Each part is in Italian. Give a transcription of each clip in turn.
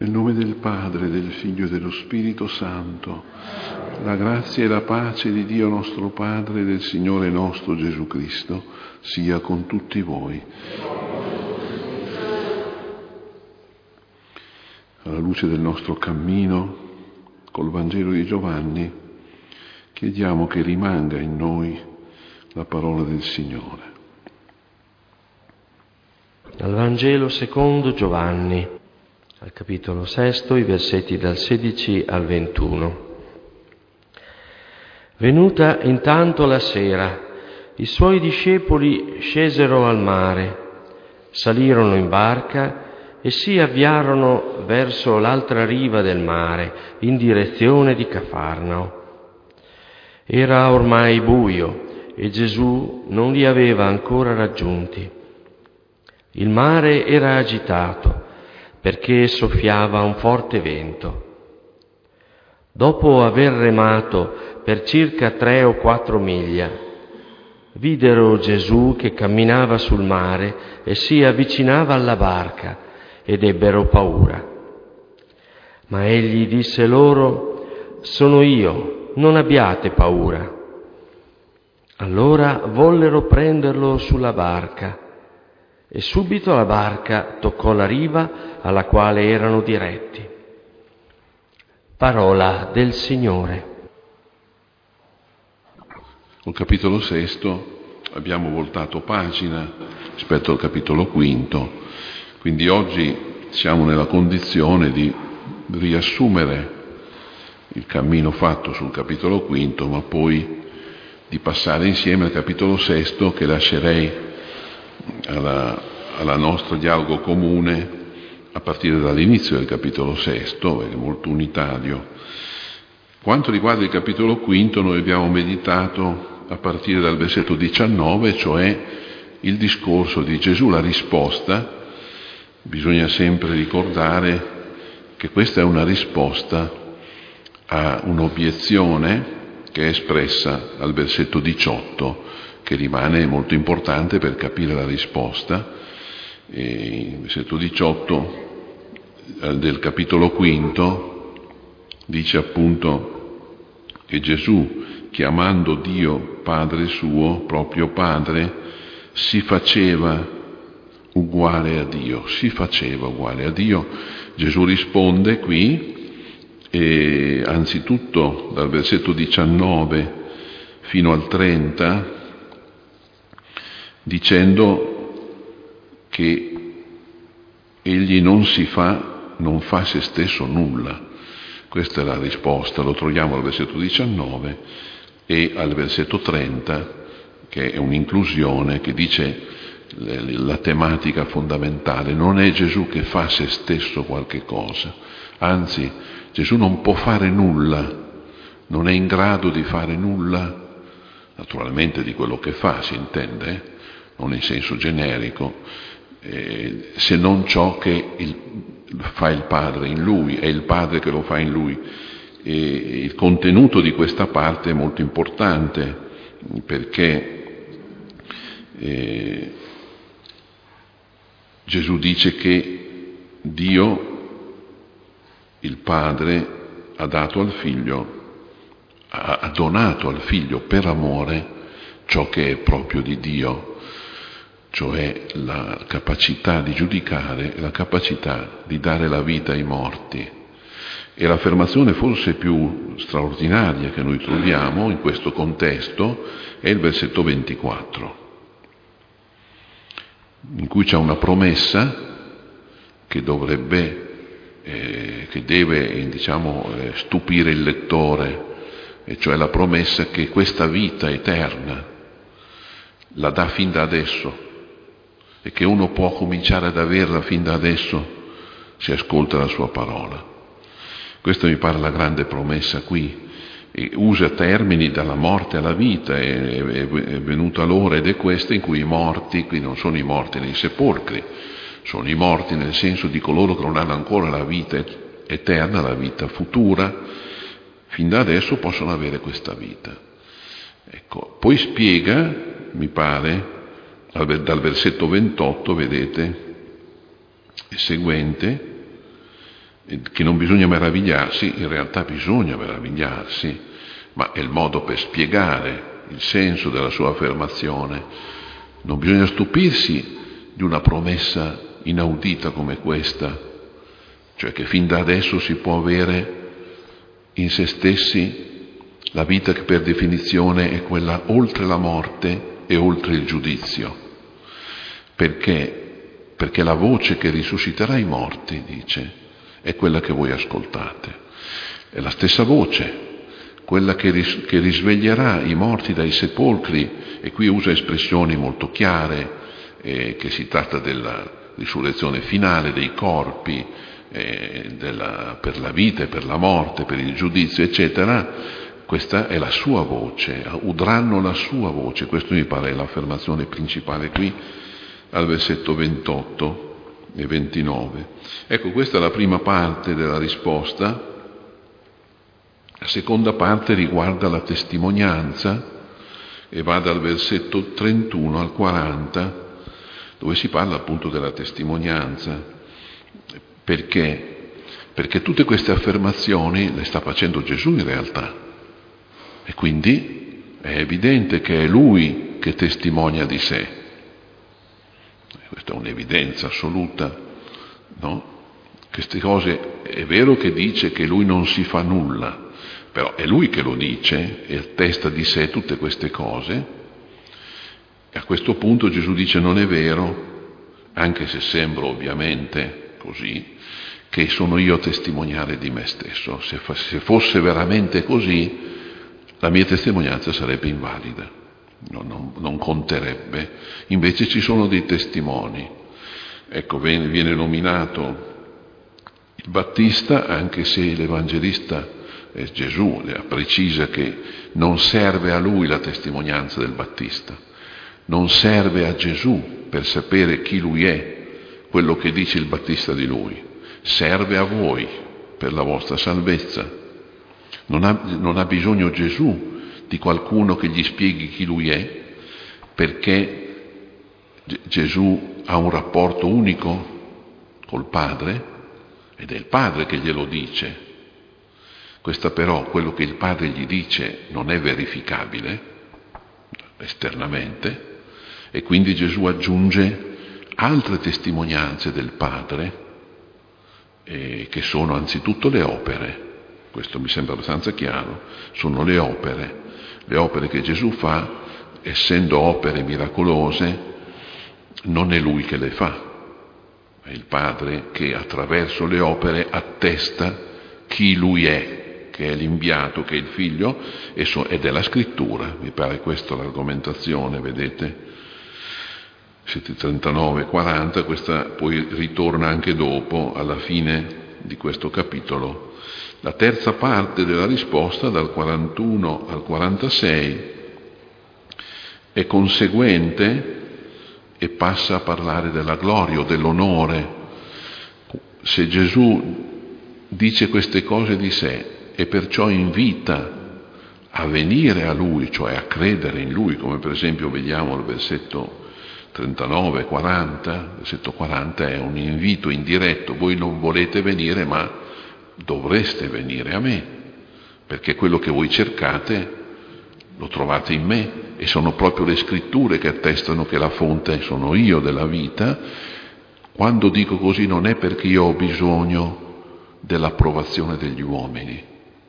Nel nome del Padre, del Figlio e dello Spirito Santo, la grazia e la pace di Dio nostro Padre e del Signore nostro Gesù Cristo sia con tutti voi. Alla luce del nostro cammino col Vangelo di Giovanni, chiediamo che rimanga in noi la parola del Signore. Dal Vangelo secondo Giovanni, al capitolo 6, i versetti dal 16 al 21. Venuta intanto la sera, i suoi discepoli scesero al mare, salirono in barca e si avviarono verso l'altra riva del mare, in direzione di Cafarnao. Era ormai buio e Gesù non li aveva ancora raggiunti. Il mare era agitato perché soffiava un forte vento. Dopo aver remato per circa 3 o 4 miglia, videro Gesù che camminava sul mare e si avvicinava alla barca ed ebbero paura. Ma egli disse loro: «Sono io, non abbiate paura». Allora vollero prenderlo sulla barca e subito la barca toccò la riva alla quale erano diretti. Parola del Signore. Al capitolo 6 abbiamo voltato pagina rispetto al capitolo 5, quindi oggi siamo nella condizione di riassumere il cammino fatto sul capitolo 5, ma poi di passare insieme al capitolo 6 che lascerei alla nostro dialogo comune a partire dall'inizio del capitolo 6, è molto unitario. Quanto riguarda il capitolo 5, noi abbiamo meditato a partire dal versetto 19, cioè il discorso di Gesù, la risposta. Bisogna sempre ricordare che questa è una risposta a un'obiezione che è espressa al versetto 18, che rimane molto importante per capire la risposta. Il versetto 18 del capitolo 5 dice appunto che Gesù, chiamando Dio Padre suo, proprio Padre, si faceva uguale a Dio, Gesù risponde qui, e anzitutto dal versetto 19 fino al 30, dicendo che egli non fa se stesso nulla. Questa è la risposta, lo troviamo al versetto 19 e al versetto 30, che è un'inclusione che dice la tematica fondamentale. Non è Gesù che fa se stesso qualche cosa, anzi Gesù non può fare nulla, non è in grado di fare nulla, naturalmente di quello che fa si intende, non in senso generico, se non ciò che fa il Padre in lui, è il Padre che lo fa in lui. E il contenuto di questa parte è molto importante perché Gesù dice che Dio, il Padre, ha donato al Figlio per amore ciò che è proprio di Dio, cioè la capacità di giudicare, la capacità di dare la vita ai morti. E l'affermazione forse più straordinaria che noi troviamo in questo contesto è il versetto 24, in cui c'è una promessa che deve stupire il lettore, e cioè la promessa che questa vita eterna la dà fin da adesso, e che uno può cominciare ad averla fin da adesso se ascolta la sua parola. Questa mi pare la grande promessa qui, e usa termini dalla morte alla vita. È venuta l'ora, ed è questa, in cui i morti, qui non sono i morti nei sepolcri, sono i morti nel senso di coloro che non hanno ancora la vita eterna, la vita futura, fin da adesso possono avere questa vita. Ecco, poi spiega, mi pare, dal versetto 28, vedete, e seguente, che non bisogna meravigliarsi, in realtà bisogna meravigliarsi, ma è il modo per spiegare il senso della sua affermazione. Non bisogna stupirsi di una promessa inaudita come questa, cioè che fin da adesso si può avere in se stessi la vita che per definizione è quella oltre la morte e oltre il giudizio. Perché? Perché la voce che risusciterà i morti, dice, è quella che voi ascoltate. È la stessa voce, quella che risveglierà i morti dai sepolcri, e qui usa espressioni molto chiare, che si tratta della risurrezione finale dei corpi, per la vita e per la morte, per il giudizio, eccetera. Questa è la sua voce, udranno la sua voce. Questo mi pare l'affermazione principale qui al versetto 28 e 29. Ecco, questa è la prima parte della risposta. La seconda parte riguarda la testimonianza e va dal versetto 31 al 40, dove si parla appunto della testimonianza. Perché? Perché tutte queste affermazioni le sta facendo Gesù in realtà. E quindi è evidente che è Lui che testimonia di sé. Questa è un'evidenza assoluta, no? Queste cose è vero che dice che Lui non si fa nulla, però è Lui che lo dice e attesta di sé tutte queste cose. E a questo punto Gesù dice: non è vero, anche se sembra ovviamente così, che sono io a testimoniare di me stesso. Se fosse veramente così, la mia testimonianza sarebbe invalida, non conterebbe. Invece ci sono dei testimoni. Ecco, viene nominato il Battista, anche se l'Evangelista Gesù precisa che non serve a lui la testimonianza del Battista, non serve a Gesù per sapere chi lui è, quello che dice il Battista di lui, serve a voi per la vostra salvezza. Non ha bisogno Gesù di qualcuno che gli spieghi chi lui è, perché Gesù ha un rapporto unico col Padre ed è il Padre che glielo dice. Questa però, quello che il Padre gli dice, non è verificabile esternamente, e quindi Gesù aggiunge altre testimonianze del Padre, che sono anzitutto le opere. Questo mi sembra abbastanza chiaro, sono le opere che Gesù fa, essendo opere miracolose, non è Lui che le fa, è il Padre che attraverso le opere attesta chi Lui è, che è l'inviato, che è il Figlio, ed è la Scrittura. Mi pare questa l'argomentazione, vedete? 39, 40, questa poi ritorna anche dopo, alla fine di questo capitolo. La terza parte della risposta, dal 41 al 46, è conseguente e passa a parlare della gloria o dell'onore. Se Gesù dice queste cose di sé e perciò invita a venire a Lui, cioè a credere in Lui, come per esempio vediamo al versetto 39, 40, versetto 40 è un invito indiretto: voi non volete venire, ma dovreste venire a me, perché quello che voi cercate lo trovate in me, e sono proprio le scritture che attestano che la fonte sono io della vita. Quando dico così non è perché io ho bisogno dell'approvazione degli uomini.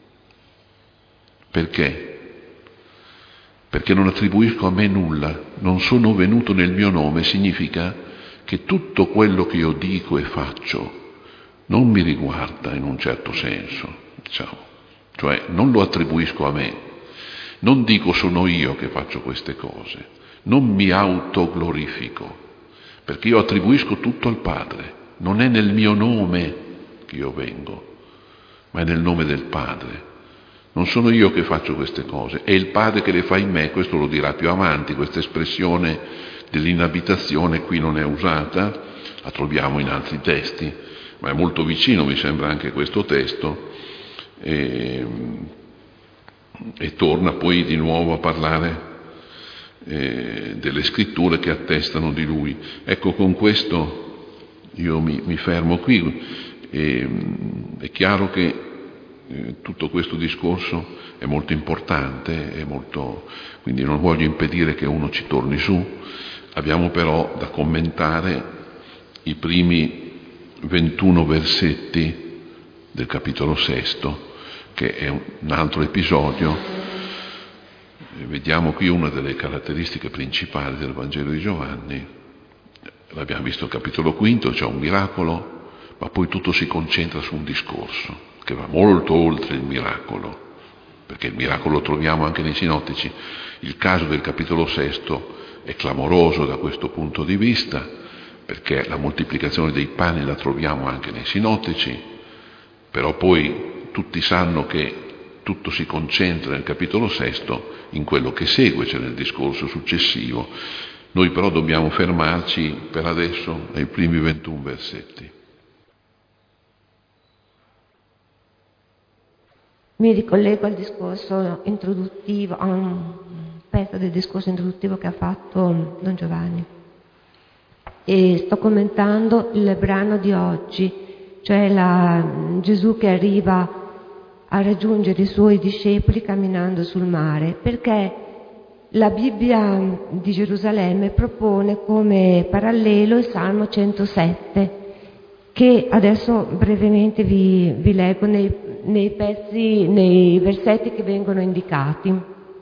Perché? Perché non attribuisco a me nulla, non sono venuto nel mio nome, significa che tutto quello che io dico e faccio non mi riguarda in un certo senso, diciamo, cioè non lo attribuisco a me, non dico sono io che faccio queste cose, non mi autoglorifico, perché io attribuisco tutto al Padre, non è nel mio nome che io vengo, ma è nel nome del Padre. Non sono io che faccio queste cose, è il Padre che le fa in me. Questo lo dirà più avanti. Questa espressione dell'inabitazione qui non è usata, la troviamo in altri testi, ma è molto vicino, mi sembra, anche questo testo, e torna poi di nuovo a parlare delle scritture che attestano di Lui. Ecco, con questo io mi fermo qui. È chiaro che tutto questo discorso è molto importante, quindi non voglio impedire che uno ci torni su. Abbiamo però da commentare i primi 21 versetti del capitolo 6, che è un altro episodio. Vediamo qui una delle caratteristiche principali del Vangelo di Giovanni. L'abbiamo visto al capitolo 5, c'è un miracolo, ma poi tutto si concentra su un discorso che va molto oltre il miracolo, perché il miracolo lo troviamo anche nei sinottici. Il caso del capitolo 6 è clamoroso da questo punto di vista, perché la moltiplicazione dei pani la troviamo anche nei sinottici, però poi tutti sanno che tutto si concentra nel capitolo 6 in quello che segue, cioè nel discorso successivo. Noi però dobbiamo fermarci per adesso ai primi 21 versetti. Mi ricollego al discorso introduttivo, a un pezzo del discorso introduttivo che ha fatto Don Giovanni. E sto commentando il brano di oggi, cioè Gesù che arriva a raggiungere i suoi discepoli camminando sul mare, perché la Bibbia di Gerusalemme propone come parallelo il Salmo 107, che adesso brevemente vi leggo nei versetti che vengono indicati.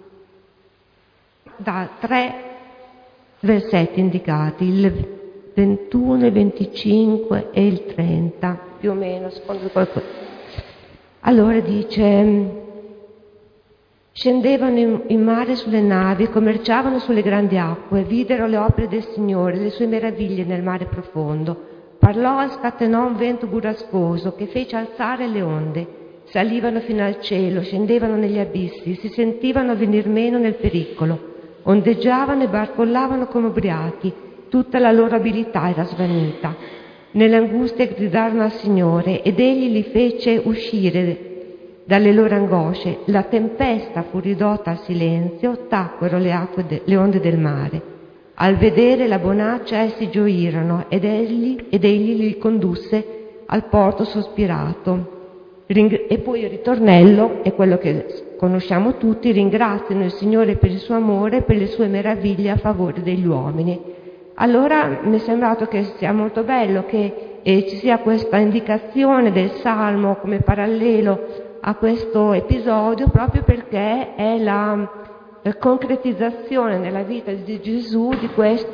Da 3 versetti indicati, il 21, il 25 e il 30, più o meno, secondo qualcosa. Allora dice: scendevano in mare sulle navi, commerciavano sulle grandi acque, videro le opere del Signore, le sue meraviglie nel mare profondo. Parlò e scatenò un vento burrascoso che fece alzare le onde. Salivano fino al cielo, scendevano negli abissi, si sentivano venir meno nel pericolo. Ondeggiavano e barcollavano come ubriachi, tutta la loro abilità era svanita. Nell'angustia gridarono al Signore ed Egli li fece uscire dalle loro angosce. La tempesta fu ridotta al silenzio, tacquero le onde del mare. Al vedere la bonaccia essi gioirono ed egli li condusse al porto sospirato. E poi il ritornello è quello che conosciamo tutti: ringraziano il Signore per il suo amore e per le sue meraviglie a favore degli uomini. Allora mi è sembrato che sia molto bello che ci sia questa indicazione del Salmo come parallelo a questo episodio, proprio perché è la concretizzazione nella vita di Gesù di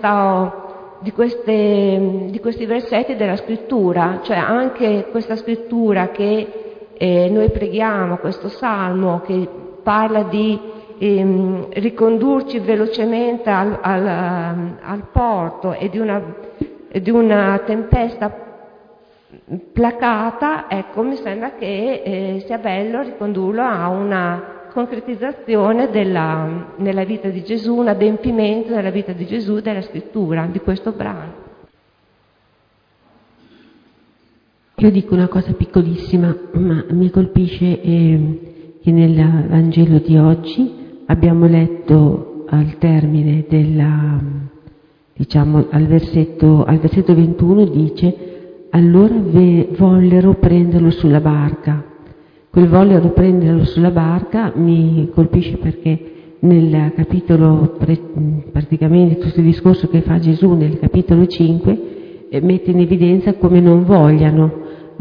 questi versetti della scrittura, cioè anche questa scrittura che noi preghiamo, questo salmo che parla di ricondurci velocemente al porto e di una tempesta placata. Ecco, mi sembra che sia bello ricondurlo a una concretizzazione nella vita di Gesù, un adempimento nella vita di Gesù della scrittura, di questo brano. Io dico una cosa piccolissima, ma mi colpisce che nel Vangelo di oggi abbiamo letto al termine al versetto 21 dice: allora vollero prenderlo sulla barca. Quel vollero prenderlo sulla barca mi colpisce perché nel capitolo, praticamente tutto il discorso che fa Gesù nel capitolo 5 mette in evidenza come non vogliano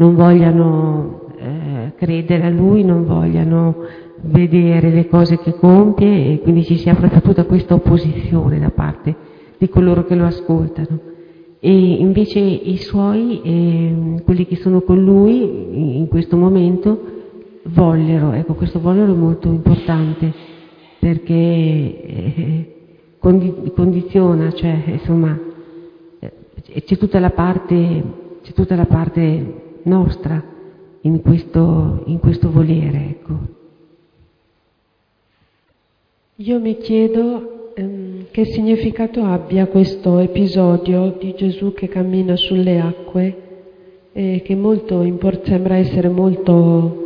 credere a Lui, non vogliano vedere le cose che compie, e quindi ci sia proprio tutta questa opposizione da parte di coloro che lo ascoltano. E invece i suoi, quelli che sono con Lui in questo momento, questo vollero è molto importante perché condiziona, cioè insomma c'è tutta la parte nostra in questo volere, ecco. Io mi chiedo che significato abbia questo episodio di Gesù che cammina sulle acque, che sembra essere molto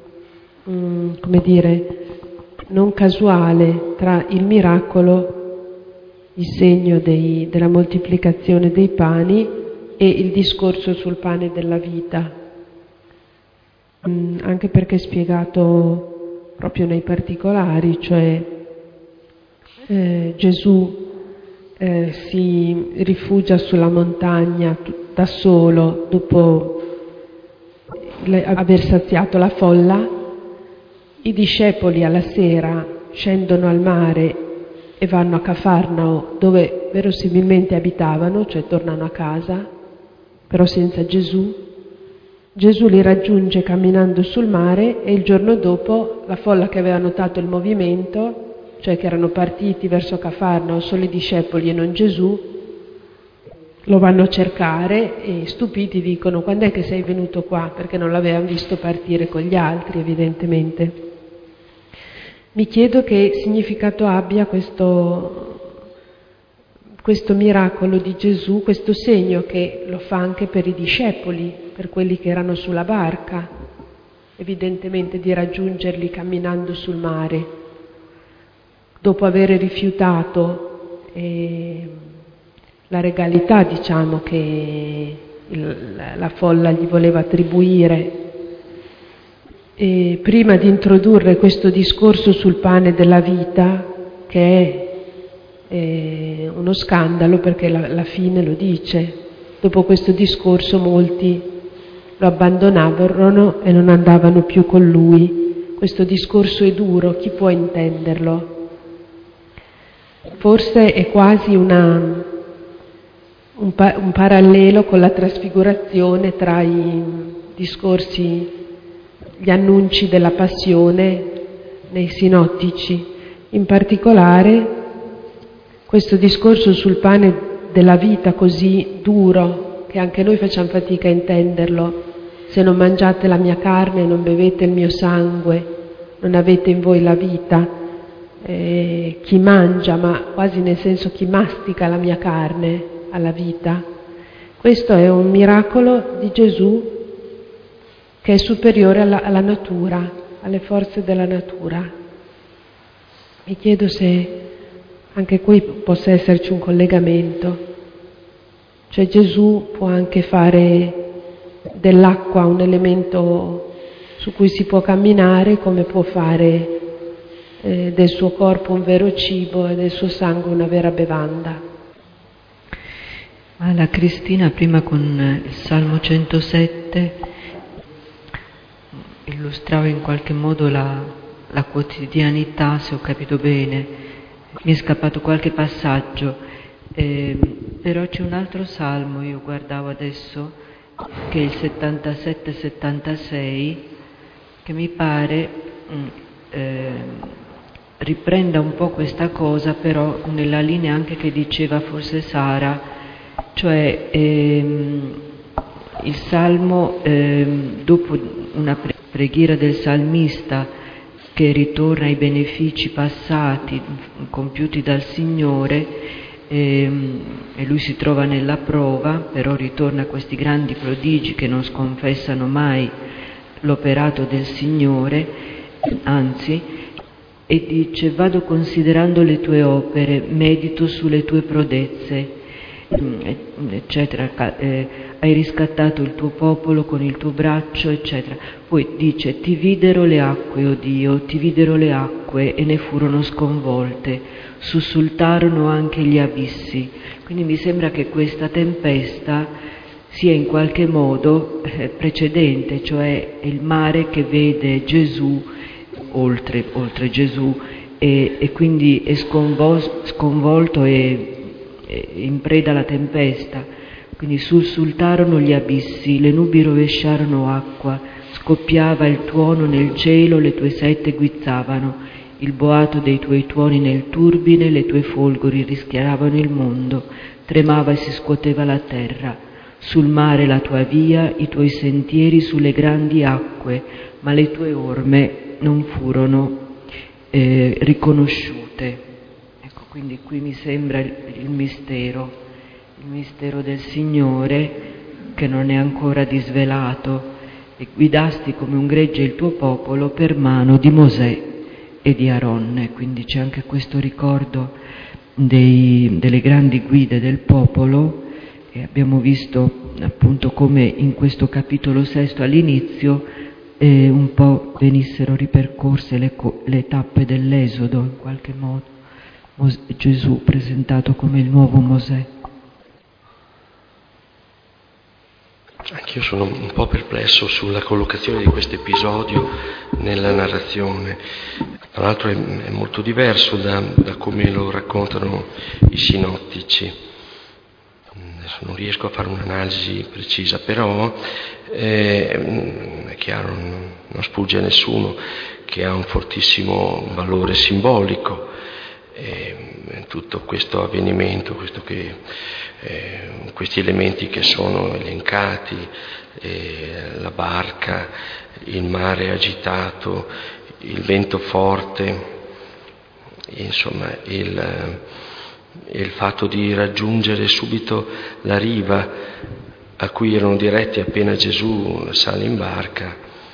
non casuale tra il miracolo, il segno della moltiplicazione dei pani, e il discorso sul pane della vita. anche perché è spiegato proprio nei particolari, cioè Gesù si rifugia sulla montagna da solo dopo aver saziato la folla, i discepoli alla sera scendono al mare e vanno a Cafarnao dove verosimilmente abitavano, cioè tornano a casa, però senza Gesù. Gesù li raggiunge camminando sul mare e il giorno dopo la folla che aveva notato il movimento, cioè che erano partiti verso Cafarnao solo i discepoli e non Gesù, lo vanno a cercare e stupiti dicono: quando è che sei venuto qua? Perché non l'avevano visto partire con gli altri, evidentemente. Mi chiedo che significato abbia questo miracolo di Gesù, questo segno che lo fa anche per i discepoli, per quelli che erano sulla barca, evidentemente di raggiungerli camminando sul mare, dopo aver rifiutato la regalità, diciamo, che la folla gli voleva attribuire. E prima di introdurre questo discorso sul pane della vita, che è uno scandalo perché la fine lo dice, dopo questo discorso molti lo abbandonavano e non andavano più con lui. Questo discorso è duro, chi può intenderlo? Forse è quasi un parallelo con la trasfigurazione tra i discorsi, gli annunci della passione nei sinottici. In particolare questo discorso sul pane della vita così duro, che anche noi facciamo fatica a intenderlo: se non mangiate la mia carne e non bevete il mio sangue, non avete in voi la vita. Chi mangia, ma quasi nel senso chi mastica la mia carne ha la vita. Questo è un miracolo di Gesù che è superiore alla natura, alle forze della natura. Mi chiedo se anche qui possa esserci un collegamento, cioè Gesù può anche fare dell'acqua un elemento su cui si può camminare, come può fare del suo corpo un vero cibo e del suo sangue una vera bevanda. La Cristina prima con il Salmo 107 illustrava in qualche modo la quotidianità, se ho capito bene. Mi è scappato qualche passaggio, però c'è un altro Salmo, io guardavo adesso, che è il 77-76, che mi pare riprenda un po' questa cosa, però nella linea anche che diceva forse Sara, cioè il Salmo, dopo una preghiera del salmista che ritorna ai benefici passati compiuti dal Signore, e lui si trova nella prova, però ritorna a questi grandi prodigi che non sconfessano mai l'operato del Signore, anzi, e dice: vado considerando le tue opere, medito sulle tue prodezze, eccetera, hai riscattato il tuo popolo con il tuo braccio, eccetera. Poi dice: ti videro le acque, o Dio, ti videro le acque e ne furono sconvolte, sussultarono anche gli abissi. Quindi mi sembra che questa tempesta sia in qualche modo precedente, cioè il mare che vede Gesù oltre Gesù, e quindi è sconvolto e in preda alla tempesta. Quindi sussultarono gli abissi, le nubi rovesciarono acqua, scoppiava il tuono nel cielo, le tue sette guizzavano, il boato dei tuoi tuoni nel turbine, le tue folgori rischiaravano il mondo, tremava e si scuoteva la terra. Sul mare la tua via, i tuoi sentieri sulle grandi acque, ma le tue orme non furono riconosciute. Ecco, quindi qui mi sembra il mistero del Signore che non è ancora disvelato. E guidasti come un gregge il tuo popolo per mano di Mosè e di Aronne. Quindi c'è anche questo ricordo delle grandi guide del popolo, e abbiamo visto appunto come in questo capitolo 6 all'inizio un po' venissero ripercorse le tappe dell'Esodo, in qualche modo. Gesù presentato come il nuovo Mosè. Anch'io sono un po' perplesso sulla collocazione di questo episodio nella narrazione. Tra l'altro è molto diverso da come lo raccontano i sinottici. Adesso non riesco a fare un'analisi precisa, però è chiaro, non sfugge a nessuno che ha un fortissimo valore simbolico tutto questo avvenimento, questi elementi che sono elencati, la barca, il mare agitato, il vento forte, insomma il fatto di raggiungere subito la riva a cui erano diretti appena Gesù sale in barca.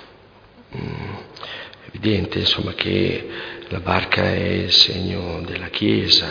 È evidente, insomma, che la barca è il segno della Chiesa,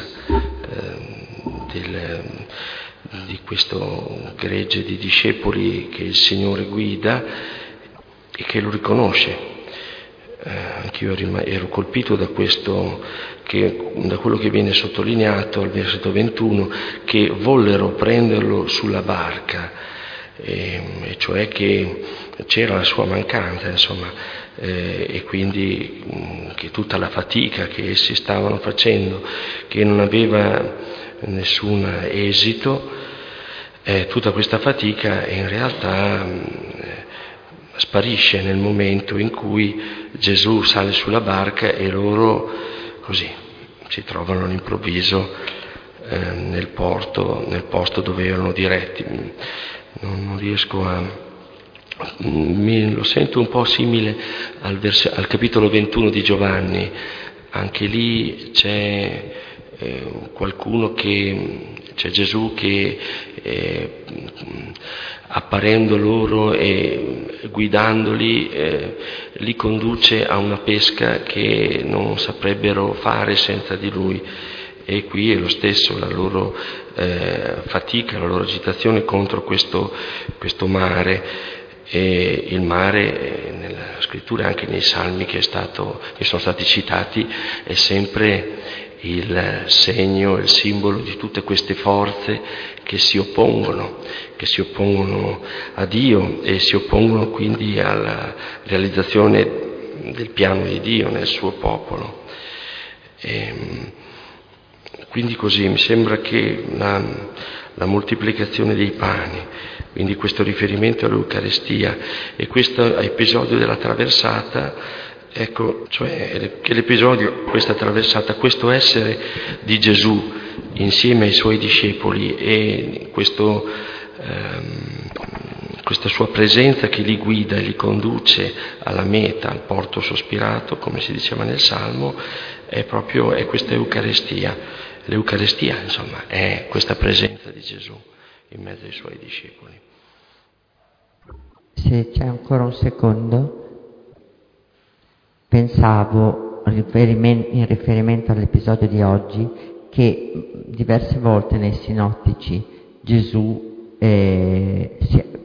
di questo gregge di discepoli che il Signore guida e che lo riconosce. Anch'io ero colpito da quello che viene sottolineato al versetto 21, che vollero prenderlo sulla barca, e cioè che c'era la sua mancanza, insomma, e quindi che tutta la fatica che essi stavano facendo, che non aveva nessun esito, tutta questa fatica in realtà sparisce nel momento in cui Gesù sale sulla barca e loro così si trovano all'improvviso nel posto dove erano diretti. Non riesco lo sento un po' simile al capitolo 21 di Giovanni. Anche lì c'è c'è Gesù che apparendo loro e guidandoli li conduce a una pesca che non saprebbero fare senza di lui. E qui è lo stesso, la loro fatica, la loro agitazione contro questo mare. E il mare, nella scrittura, anche nei salmi che sono stati citati, è sempre il segno, il simbolo di tutte queste forze che si oppongono a Dio e si oppongono quindi alla realizzazione del piano di Dio nel suo popolo. Quindi così mi sembra che la moltiplicazione dei pani, quindi questo riferimento all'Eucaristia e questo episodio della traversata, ecco, cioè che l'episodio, questa traversata, questo essere di Gesù insieme ai suoi discepoli e questa sua presenza che li guida e li conduce alla meta, al porto sospirato, come si diceva nel Salmo, è questa Eucaristia. L'Eucaristia, insomma, è questa presenza di Gesù in mezzo ai suoi discepoli. Se c'è ancora un secondo, pensavo in riferimento all'episodio di oggi che diverse volte nei sinottici Gesù prende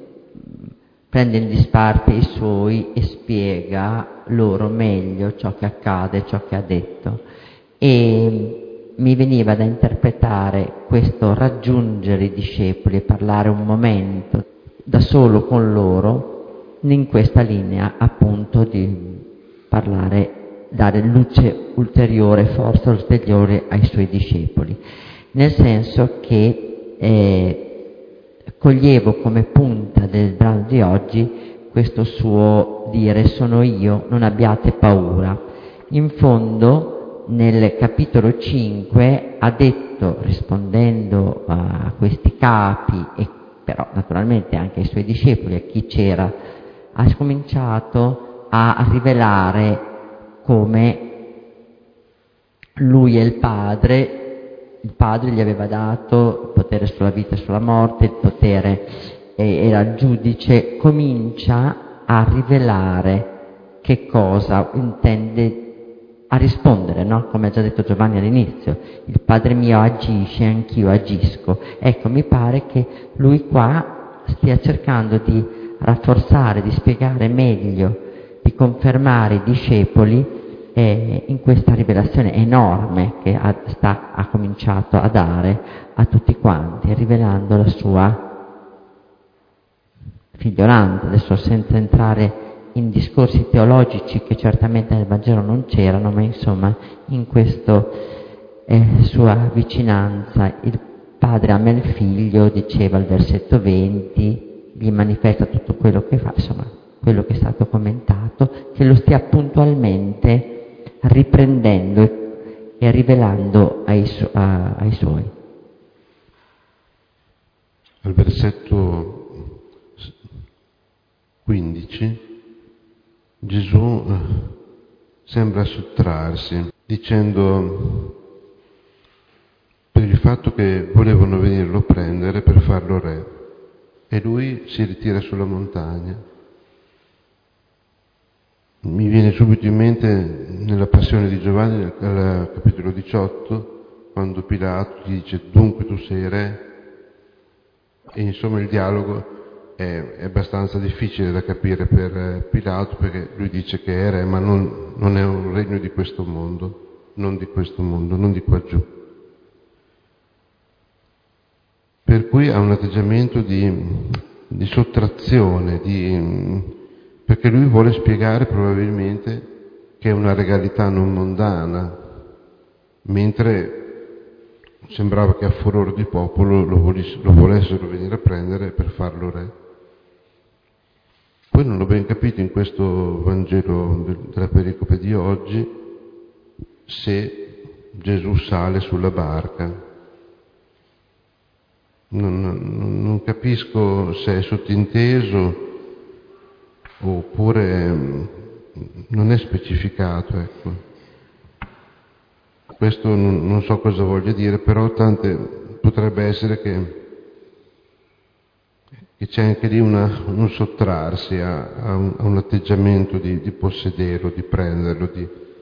in disparte i suoi e spiega loro meglio ciò che accade, ciò che ha detto, e mi veniva da interpretare questo raggiungere i discepoli e parlare un momento da solo con loro in questa linea appunto di parlare, dare luce ulteriore, forza ulteriore ai suoi discepoli, nel senso che coglievo come punta del brano di oggi questo suo dire: sono io, non abbiate paura. In fondo nel capitolo 5 ha detto, rispondendo a questi capi e però naturalmente anche ai suoi discepoli, a chi c'era, ha cominciato a rivelare come lui è il Padre gli aveva dato il potere sulla vita e sulla morte, il potere era il giudice, comincia a rivelare che cosa intende, a rispondere, no? Come ha già detto Giovanni all'inizio, il Padre mio agisce, anch'io agisco. Ecco, mi pare che lui qua stia cercando di rafforzare, di spiegare meglio, di confermare i discepoli in questa rivelazione enorme che ha cominciato a dare a tutti quanti, rivelando la sua figliolanza. Adesso, senza entrare in discorsi teologici che certamente nel Vangelo non c'erano, ma insomma in questa sua vicinanza il padre ama il figlio, diceva il versetto 20, gli manifesta tutto quello che fa, insomma quello che è stato commentato, che lo stia puntualmente riprendendo e rivelando ai suoi. Al versetto 15 Gesù sembra sottrarsi, dicendo per il fatto che volevano venirlo a prendere per farlo re, e lui si ritira sulla montagna. Mi viene subito in mente nella passione di Giovanni, al capitolo 18, quando Pilato gli dice: dunque tu sei re? E insomma il dialogo è abbastanza difficile da capire per Pilato, perché lui dice che è re, ma non è un regno di questo mondo, non di questo mondo, non di qua giù. Per cui ha un atteggiamento di sottrazione, perché lui vuole spiegare probabilmente che è una regalità non mondana, mentre sembrava che a furore di popolo lo volessero venire a prendere per farlo re. Poi non l'ho ben capito in questo Vangelo della pericope di oggi se Gesù sale sulla barca. Non capisco se è sottinteso oppure non è specificato, ecco. Questo non so cosa voglia dire, però potrebbe essere che c'è anche lì un sottrarsi a un atteggiamento di possederlo, di prenderlo.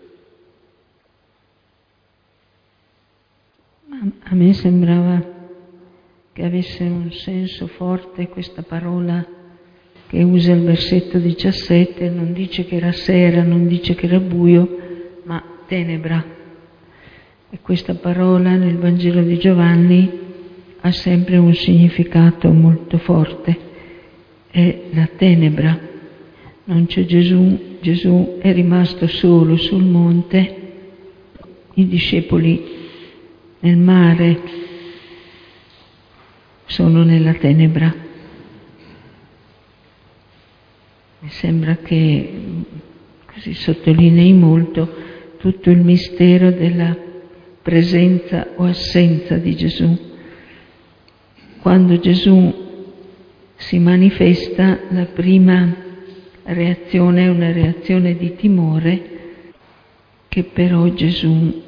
A me sembrava che avesse un senso forte questa parola che usa il versetto 17, non dice che era sera, non dice che era buio, ma tenebra. E questa parola nel Vangelo di Giovanni ha sempre un significato molto forte, è la tenebra. Non c'è Gesù è rimasto solo sul monte, i discepoli nel mare sono nella tenebra. Mi sembra che così sottolinei molto tutto il mistero della presenza o assenza di Gesù. Quando Gesù si manifesta, la prima reazione è una reazione di timore che però Gesù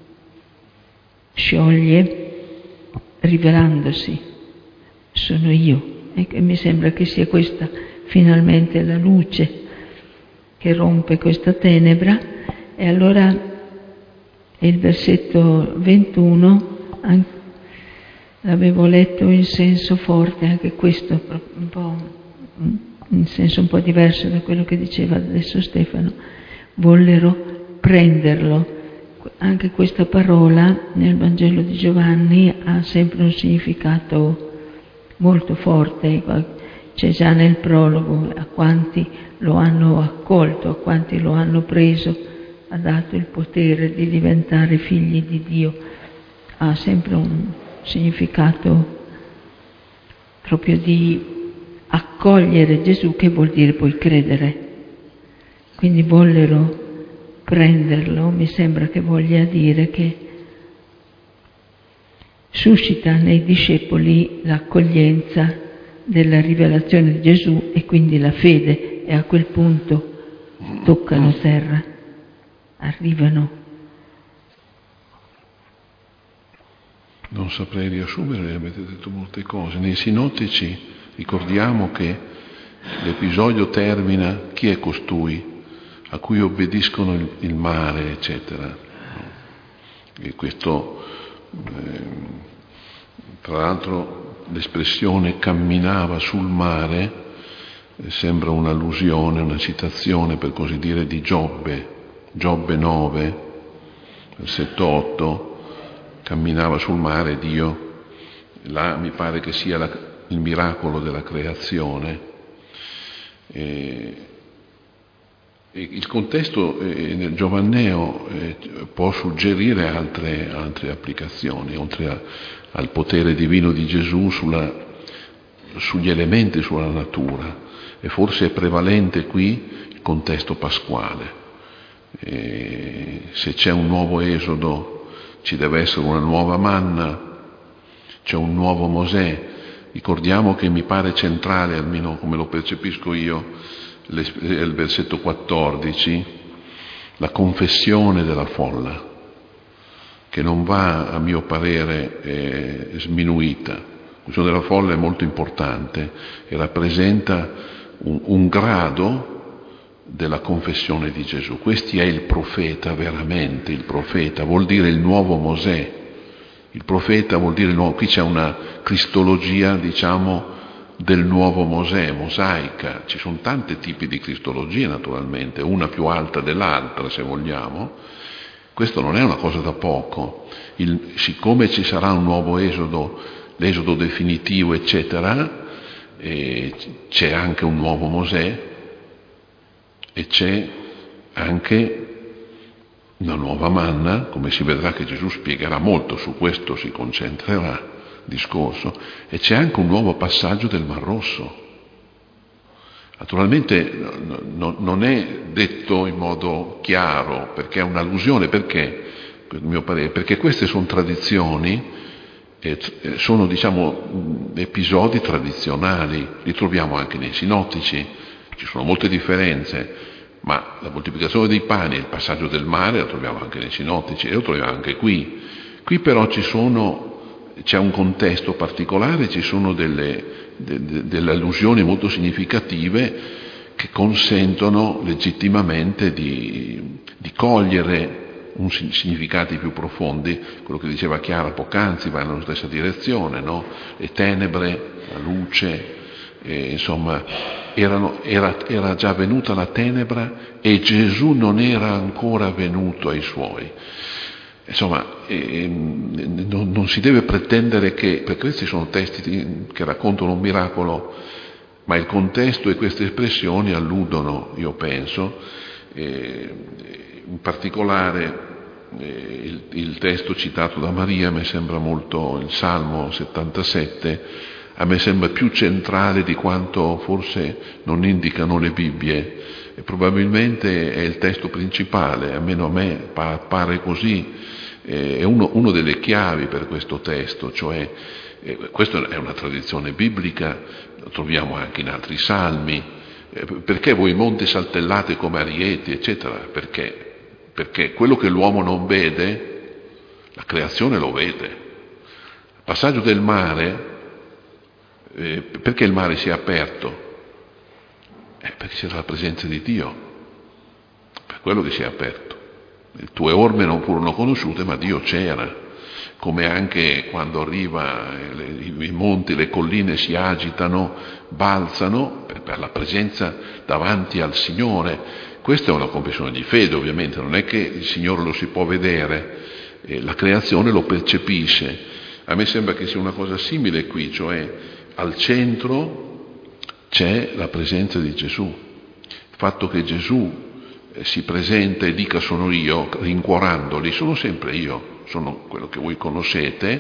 scioglie rivelandosi. Sono io. E mi sembra che sia questa finalmente la luce che rompe questa tenebra. E allora il versetto 21 l'avevo letto in senso forte, anche questo un po' in senso un po' diverso da quello che diceva adesso Stefano. Vollero prenderlo. Anche questa parola nel Vangelo di Giovanni ha sempre un significato molto forte. C'è già nel prologo: a quanti lo hanno accolto, a quanti lo hanno preso, ha dato il potere di diventare figli di Dio. Ha sempre un significato proprio di accogliere Gesù, che vuol dire poi credere. Quindi vollero prenderlo, mi sembra che voglia dire che suscita nei discepoli l'accoglienza della rivelazione di Gesù e quindi la fede, e a quel punto toccano terra, arrivano. Non saprei riassumere, avete detto molte cose. Nei sinottici ricordiamo che l'episodio termina: chi è costui a cui obbediscono il mare, eccetera. E questo, tra l'altro, l'espressione camminava sul mare sembra un'allusione, una citazione per così dire di Giobbe 9, versetto 8, camminava sul mare Dio, là mi pare che sia il miracolo della creazione. Il contesto nel Giovanneo può suggerire altre applicazioni, oltre al potere divino di Gesù sugli elementi, sulla natura, e forse è prevalente qui il contesto pasquale. Se c'è un nuovo Esodo ci deve essere una nuova manna, c'è un nuovo Mosè. Ricordiamo che mi pare centrale, almeno come lo percepisco io, il versetto 14, la confessione della folla, che non va, a mio parere, sminuita. La confessione della folla è molto importante e rappresenta un grado della confessione di Gesù. Questo è il profeta, veramente il profeta, vuol dire il nuovo Mosè. Il profeta vuol dire il nuovo. Qui c'è una cristologia, diciamo, del nuovo Mosè, mosaica. Ci sono tanti tipi di cristologia, naturalmente, una più alta dell'altra, se vogliamo. Questo non è una cosa da poco. Siccome ci sarà un nuovo Esodo, l'Esodo definitivo, eccetera, c'è anche un nuovo Mosè e c'è anche una nuova manna, come si vedrà che Gesù spiegherà molto, su questo si concentrerà il discorso, e c'è anche un nuovo passaggio del Mar Rosso. Naturalmente non è detto in modo chiaro, perché è un'allusione, perché, a mio parere, perché queste sono tradizioni, sono, diciamo, episodi tradizionali, li troviamo anche nei sinottici, ci sono molte differenze, ma la moltiplicazione dei pani e il passaggio del mare la troviamo anche nei sinottici e lo troviamo anche qui. Qui però c'è un contesto particolare, ci sono delle allusioni molto significative che consentono legittimamente di cogliere significati più profondi. Quello che diceva Chiara poc'anzi va nella stessa direzione, no? Le tenebre, la luce, insomma, era già venuta la tenebra e Gesù non era ancora venuto ai suoi. Insomma, non si deve pretendere che, perché questi sono testi che raccontano un miracolo, ma il contesto e queste espressioni alludono, io penso, in particolare il testo citato da Maria mi sembra molto, il Salmo 77, a me sembra più centrale di quanto forse non indicano le Bibbie, e probabilmente è il testo principale, almeno a me pare così, è uno delle chiavi per questo testo, cioè questa è una tradizione biblica, lo troviamo anche in altri salmi. Perché voi monti saltellate come arieti, eccetera? Perché quello che l'uomo non vede, la creazione lo vede. Il passaggio del mare, perché il mare si è aperto? Perché c'era la presenza di Dio, per quello che si è aperto. Le tue orme non furono conosciute, ma Dio c'era. Come anche quando arriva i monti, le colline si agitano, balzano per la presenza davanti al Signore. Questa è una confessione di fede, ovviamente, non è che il Signore lo si può vedere, la creazione lo percepisce. A me sembra che sia una cosa simile qui, cioè al centro c'è la presenza di Gesù. Il fatto che Gesù si presenta e dica sono io, rincuorandoli, sono sempre io, sono quello che voi conoscete.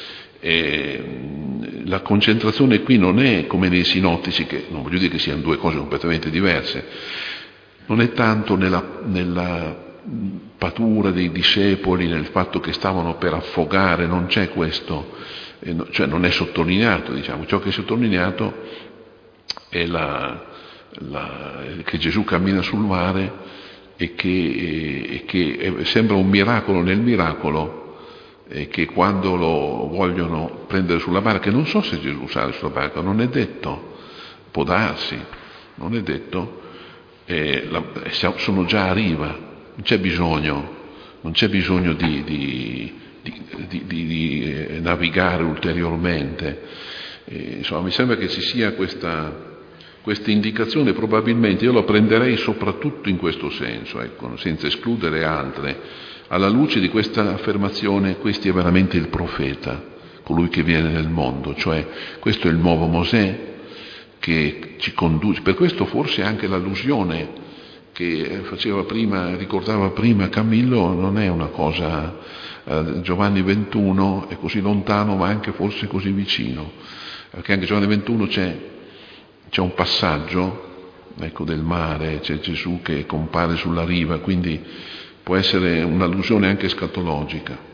La concentrazione qui non è come nei sinottici, che non voglio dire che siano due cose completamente diverse, non è tanto nella patura dei discepoli, nel fatto che stavano per affogare, non c'è questo, cioè non è sottolineato, diciamo. Ciò che è sottolineato è che Gesù cammina sul mare e che sembra un miracolo nel miracolo, e che quando lo vogliono prendere sulla barca, non so se Gesù sale sulla barca, non è detto, può darsi, non è detto, sono già a riva, non c'è bisogno di navigare ulteriormente. Insomma, mi sembra che ci sia questa questa indicazione probabilmente io la prenderei soprattutto in questo senso, ecco, senza escludere altre, alla luce di questa affermazione: questi è veramente il profeta, colui che viene nel mondo, cioè questo è il nuovo Mosè che ci conduce. Per questo forse anche l'allusione che ricordava prima Camillo non è una cosa, Giovanni 21 è così lontano ma anche forse così vicino, perché anche Giovanni 21 c'è un passaggio, ecco, del mare, c'è Gesù che compare sulla riva, quindi può essere un'allusione anche escatologica.